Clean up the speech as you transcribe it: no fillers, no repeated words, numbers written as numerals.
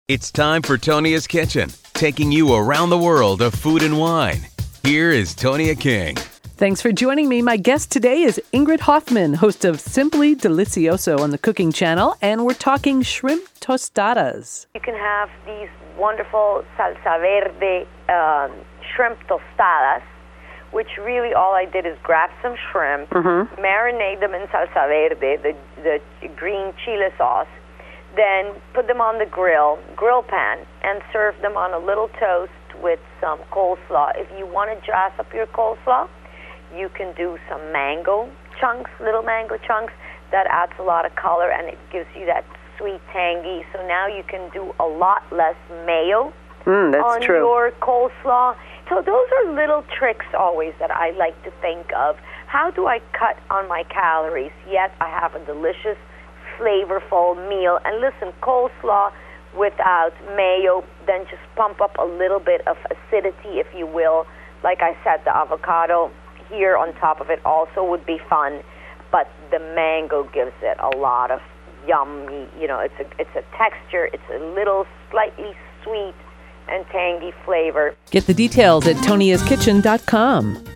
It's time for Tonia's Kitchen, taking you around the world of food and wine. Here is Tonia King. Thanks for joining me. My guest today is Ingrid Hoffman, host of Simply Delicioso on the Cooking Channel, and we're talking shrimp tostadas. You can have these wonderful salsa verde shrimp tostadas, which really all I did is grab some shrimp, marinate them in salsa verde, the green chile sauce, then put them on the grill pan, and serve them on a little toast with some coleslaw. If you want to dress up your coleslaw, you can do some mango chunks, little mango chunks. That adds a lot of color, and it gives you that sweet, tangy. So now you can do a lot less mayo on your coleslaw. So those are little tricks always that I like to think of. How do I cut on my calories, yet I have a delicious, flavorful meal? And listen, coleslaw without mayo, then just pump up a little bit of acidity, if you will. Like I said, the avocado here on top of it also would be fun, but the mango gives it a lot of yummy, it's a texture, it's a little slightly sweet and tangy flavor. Get the details at toniaskitchen.com.